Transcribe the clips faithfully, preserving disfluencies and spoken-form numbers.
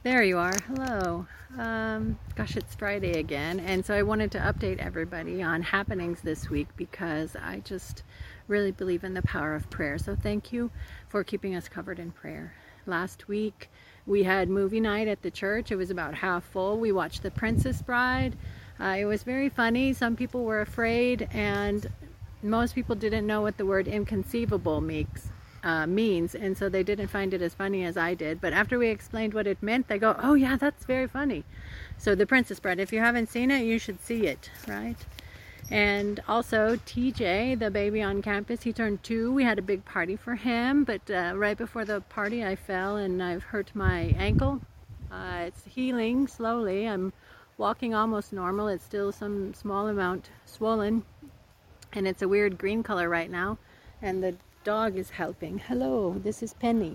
There you are. Hello. Um, gosh, it's Friday again, and so I wanted to update everybody on happenings this week because I just really believe in the power of prayer. So thank you for keeping us covered in prayer. Last week we had movie night at the church. It was about half full. We watched The Princess Bride. Uh, it was very funny. Some people were afraid, and most people didn't know what the word inconceivable means. Uh, means and so they didn't find it as funny as I did, but after we explained what it meant, they go, oh yeah, that's very funny. So The Princess Bride, if you haven't seen it, you should see it, right? And also T J, the baby on campus, he turned two. We had a big party for him, but uh, right before the party I fell and I've hurt my ankle. Uh, it's healing slowly. I'm walking almost normal. It's still some small amount swollen, and it's a weird green color right now, and the dog is helping. Hello, this is Penny.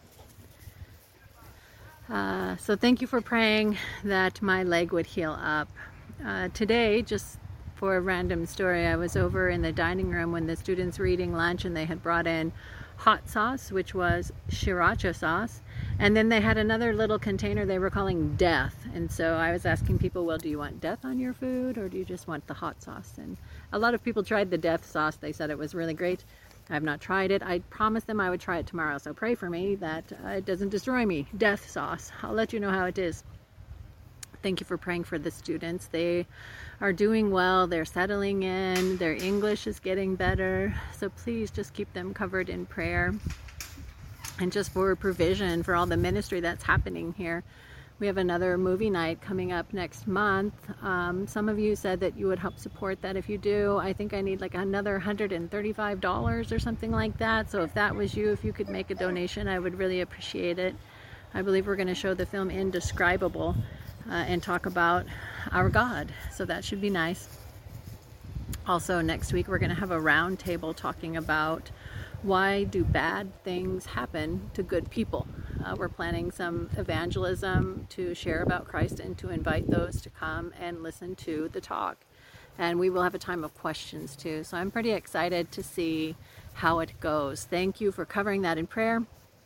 Uh, so thank you for praying that my leg would heal up. Uh, today, just for a random story, I was over in the dining room when the students were eating lunch, and they had brought in hot sauce, which was sriracha sauce, and then they had another little container they were calling death. And so I was asking people, well, do you want death on your food, or do you just want the hot sauce? And a lot of people tried the death sauce. They said it was really great. I've not tried it. I promised them I would try it tomorrow, so pray for me that uh, it doesn't destroy me. Death sauce. I'll let you know how it is. Thank you for praying for the students. They are doing well. They're settling in. Their English is getting better. So please just keep them covered in prayer. And just for provision for all the ministry that's happening here. We have another movie night coming up next month. Um, some of you said that you would help support that. If you do, I think I need like another one hundred thirty-five dollars or something like that. So if that was you, if you could make a donation, I would really appreciate it. I believe we're going to show the film Indescribable uh, and talk about our God. So that should be nice. Also, next week we're going to have a round table talking about why do bad things happen to good people. Uh, we're planning some evangelism to share about Christ and to invite those to come and listen to the talk. And we will have a time of questions too. So I'm pretty excited to see how it goes. Thank you for covering that in prayer.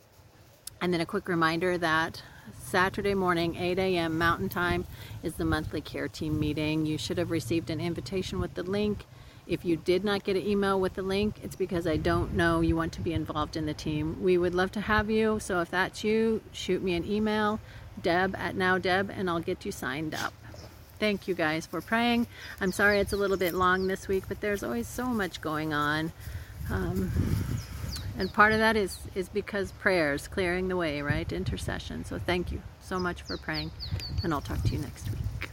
And then a quick reminder that Saturday morning, eight a m Mountain Time, is the monthly care team meeting. You should have received an invitation with the link. If you did not get an email with the link, it's because I don't know you want to be involved in the team. We would love to have you, so if that's you, shoot me an email, Deb at NowDeb, and I'll get you signed up. Thank you guys for praying. I'm sorry it's a little bit long this week, but there's always so much going on. Um, and part of that is, is because prayers, clearing the way, right? Intercession. So thank you so much for praying, and I'll talk to you next week.